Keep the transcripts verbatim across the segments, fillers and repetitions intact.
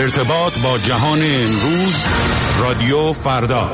ارتباط با جهان امروز، رادیو فردا.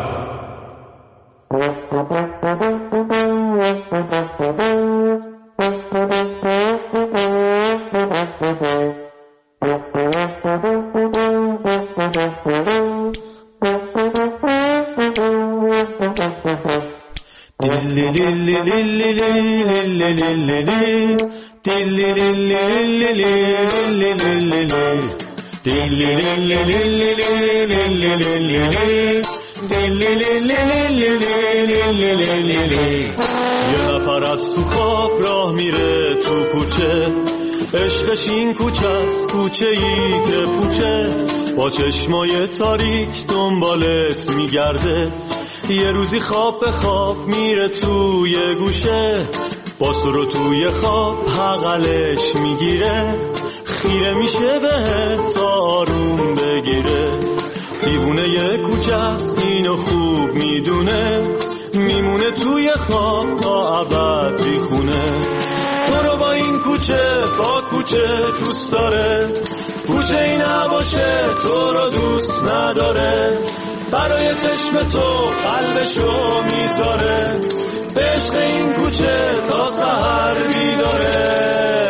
یه نفر از تو خواب راه میره تو کوچه، عشقش این کوچه است، کوچه ای که پوچه، با چشمای تاریک دنبالت میگرده. یه روزی خواب به خواب میره توی گوشه، با سرو توی خواب حقلش میگیره، خیره میشه بهت تا آروم بگیره. دیوونه یه کوچه است اینو خوب میدونه، میمونه توی خواب تا ابد بیخونه. تو رو با این کوچه با کوچه دوست داره، کوچه ای نباشه تو رو دوست نداره. برای چشم تو قلبشو میذاره، به عشق این کوچه تا سحر بیداره.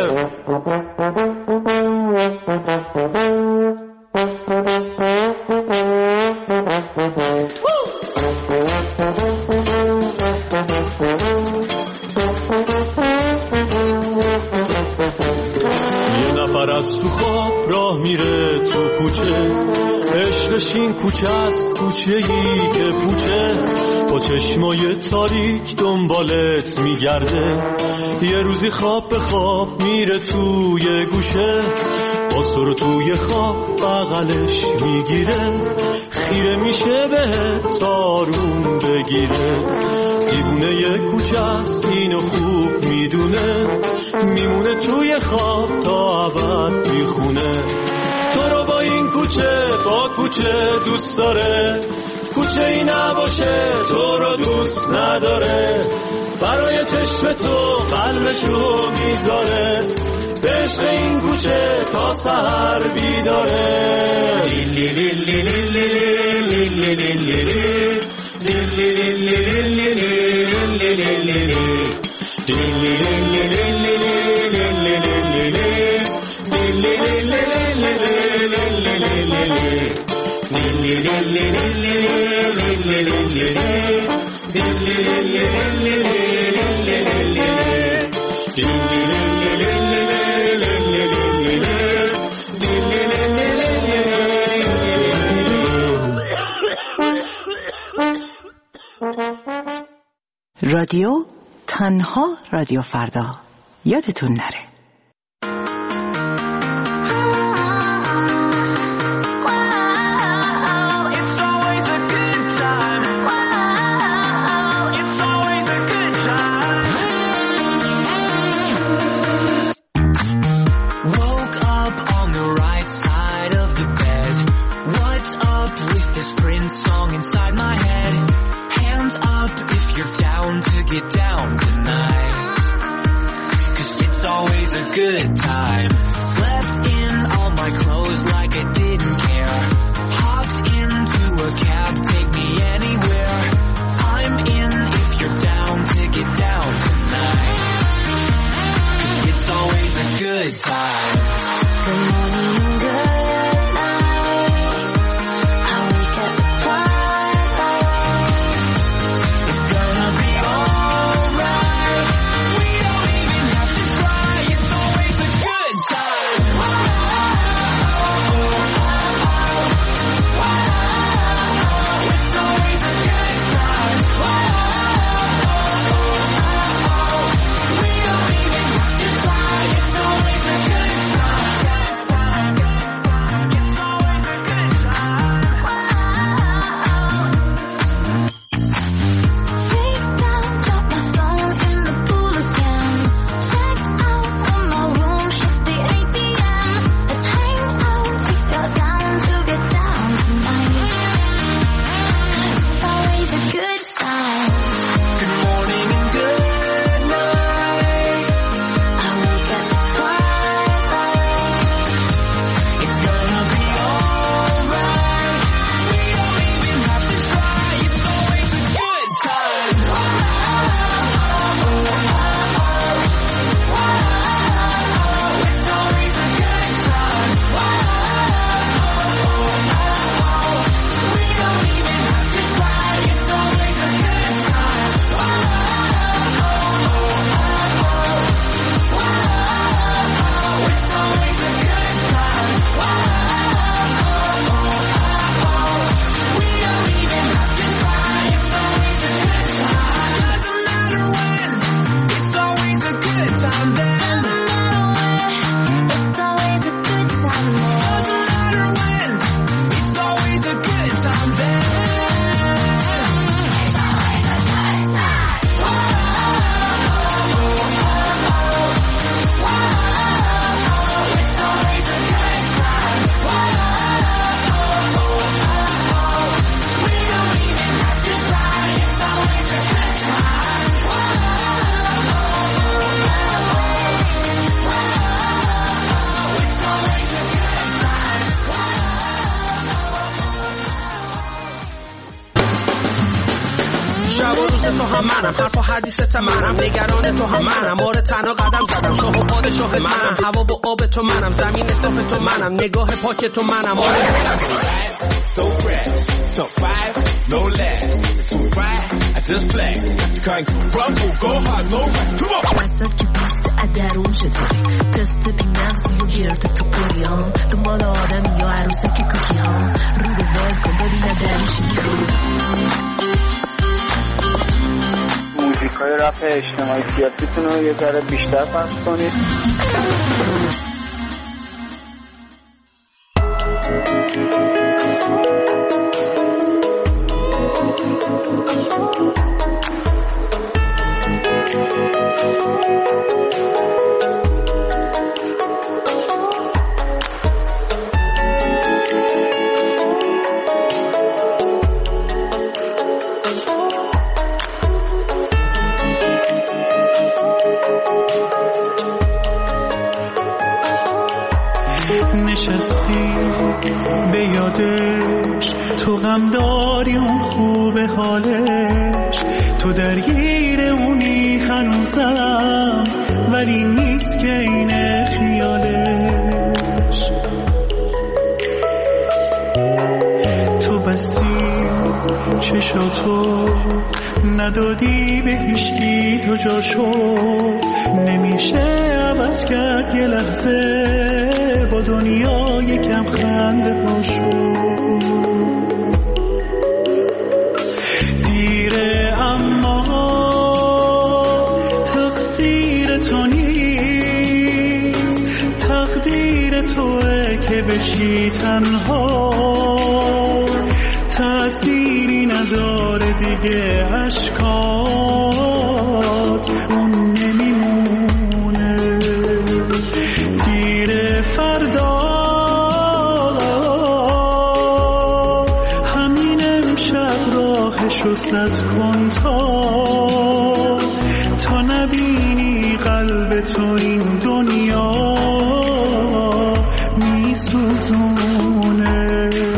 یه نفر از تو خواب راه میره تو کوچه، عشقش این کوچه است، کوچه ای که پوچه، با چشمای تاریک دنبالت میگرده. یه روزی خواب به خواب میره توی گوشه، با سرو توی خواب بغلش میگیره، خیره میشه بهت تا آروم بگیره. دیوونه یه کوچه است اینو خوب میدونه، میمونه توی خواب تا ابد میخونه. تو رو با این کوچه با کوچه دوست داره، کوچه ای نباشه تو رو دوست نداره. برای چشم تو قلبشو میذاره، به عشق این کوچه تا سحر بیداره. لیلی لیلی لیلی لیلی لیلی لیلی لیلی رادیو تنها رادیو فردا، یادتون نره. Get down tonight, 'cause it's always منم، حرف و حدیثت منم، نگران تو هم منم، آره تنها قدم زدم، شاه و پادشاه منم، هوا و آب تو منم، زمین صاف تو منم، نگاه پاک تو منم، آره so fresh, so five, no less, so right, I just flex, you can't rumble, go hard, no rest, come on. دستت که پست ادرون چطوری تست بی نفسی و گرد تو پریام دنبال آدم یا عروسه که کوکی ها رو به وال کن ببینه درش میخوری موزیکای رپ اجتماعی سیاسیتون رو یه ذره بیشتر پخش کنید. نشستی به یادش تو غم داری اون خوب حالش تو درگیر اونی هنوزم ولی نیست که اینه خیالش تو بستی چشاتو ندادی به هیچکی تو جاشو نمیشه عوض کرد یه لحظه با دنیا یکم خنده هاشو دیره اما تقصیر تو نیست تقدیر توه که بشی تنها تأثیری نداره دیگه عشقات اون نمیمونه گیر فردا همین امشب راهشو سد کن تا تا نبینی قلب تو این دنیا میسوزونه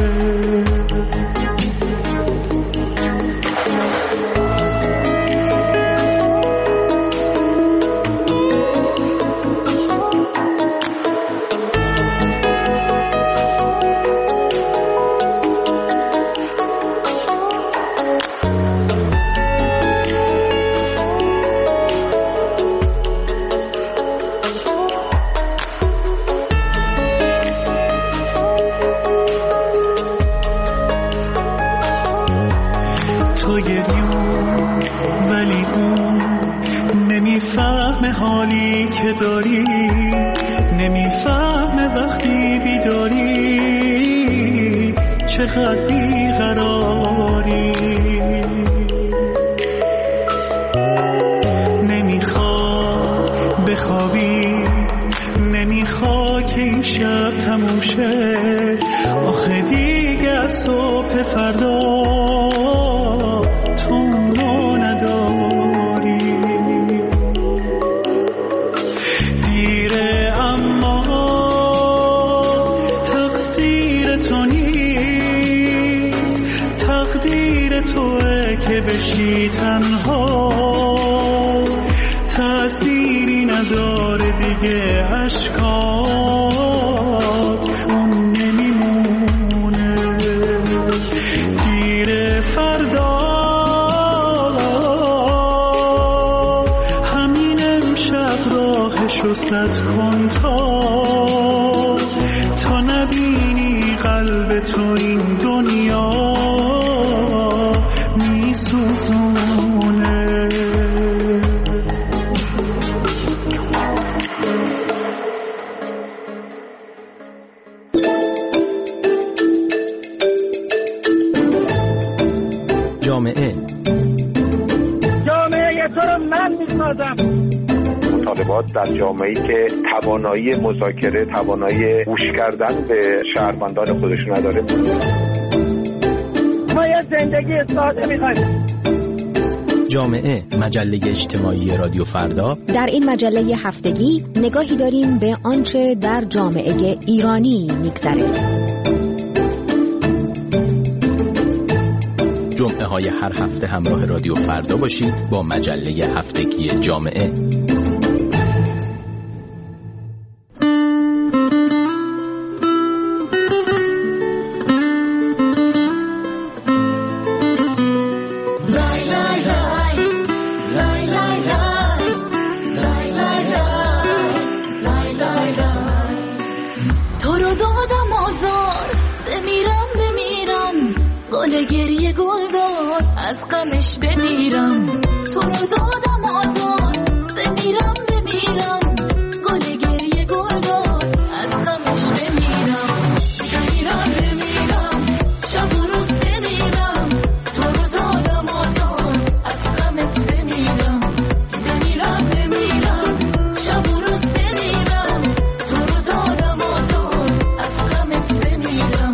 حالی که داری نمیفهمه وقتی بیداری چقدر بیقراری نمیخواد بخوابی نمیخواد که این شب تموم شه آخه دیگه از صبح فردا تو اونو نداری توه که بشی تنها تأثیری نداره دیگه عشقات اون نمیمونه گیر فردا همین امشب راهشو سد کن تا تا نبینی قلب تو این دنیا میسوزونه جامعه جامعه تو رو من میسازم مطالبات در جامعه‌ای که توانایی مذاکره توانایی گوش کردن به شهروندان خودش نداره ما یه زندگی ساده می‌خوایم. جامعه مجله اجتماعی رادیو فردا در این مجله هفتگی نگاهی داریم به آنچه در جامعه ایرانی می‌گذره. جمعه های هر هفته همراه رادیو فردا باشید با مجله هفتگی جامعه. از غمش بمیرم، تو رو دادم آزار، بمیرم بمیرم، گل گریه گل دار، از غمش بمیرم، بمیرم بمیرم، شب و روز بمیرم، تو رو دادم آزار، از غمت بمیرم، بمیرم بمیرم، شب و روز بمیرم، تو رو دادم آزار، از غمت بمیرم.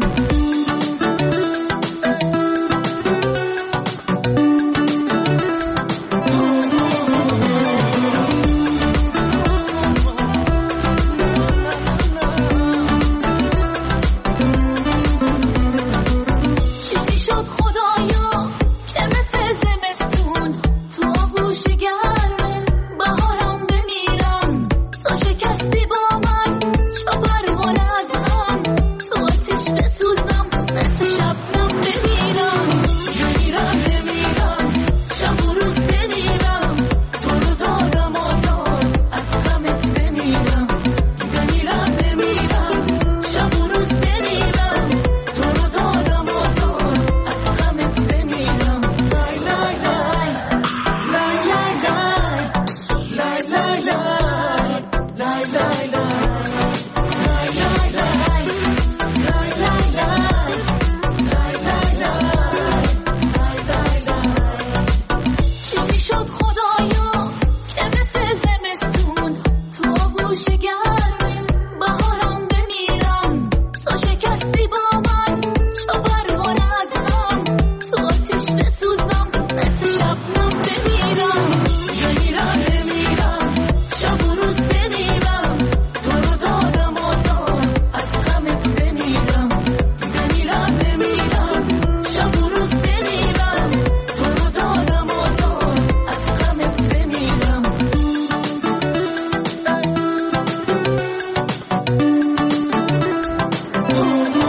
Oh